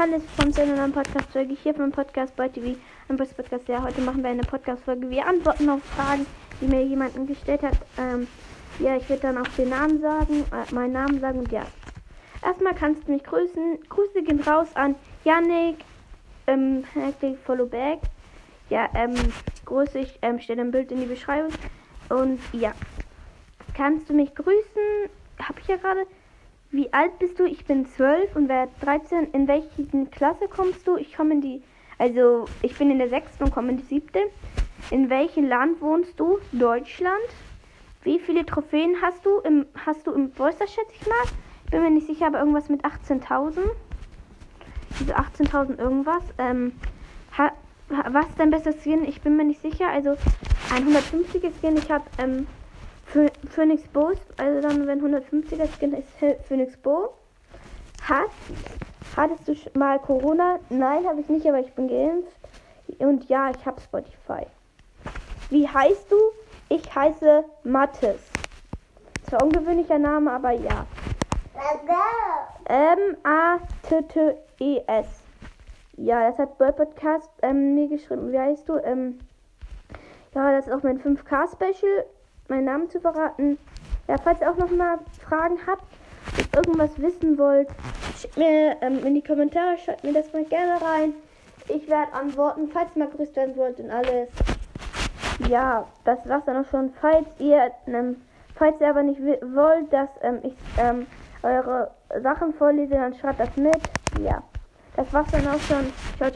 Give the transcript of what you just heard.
alles von zu einer neuen Podcast-Folge hier vom Podcast bei TV. Ein Podcast. Ja, heute machen wir eine Podcast-Folge. Wir antworten auf Fragen, die mir jemanden gestellt hat. Ja, ich werde dann auch den Namen sagen, meinen Namen sagen und ja. Erstmal kannst du mich grüßen. Grüße gehen raus an Yannick, Follow Back. Ja, grüße ich, stelle ein Bild in die Beschreibung. Und ja, kannst du mich grüßen? Habe ich ja gerade. Wie alt bist du? Ich bin 12 und werde 13. In welche Klasse kommst du? Ich bin in der 6. und komme in die 7. In welchem Land wohnst du? Deutschland. Wie viele Trophäen hast du im Bolster, schätze ich mal? Ich bin mir nicht sicher, aber irgendwas mit 18.000. Also 18.000 irgendwas. Was ist dein bestes Skin? Ich bin mir nicht sicher. Also ein 150er Skin. Ich habe Phoenix Bow, also dann wenn 150er Skin ist Phoenix Bow. Hattest du mal Corona? Nein, habe ich nicht, aber ich bin geimpft. Und ja, ich habe Spotify. Wie heißt du? Ich heiße Mattes. Zwar ungewöhnlicher Name, aber ja. M-A-T-T-E-S. Ja, das hat Bird Podcast mir geschrieben. Wie heißt du? Ja, das ist auch mein 5K-Special. Meinen Namen zu verraten. Ja, falls ihr auch noch mal Fragen habt, irgendwas wissen wollt, schickt mir in die Kommentare, schreibt mir das mal gerne rein. Ich werde antworten, falls ihr mal grüßt werden wollt und alles. Ja, das war's dann auch schon. Falls ihr aber nicht wollt, dass ich eure Sachen vorlese, dann schreibt das mit. Ja, das war's dann auch schon. Ciao.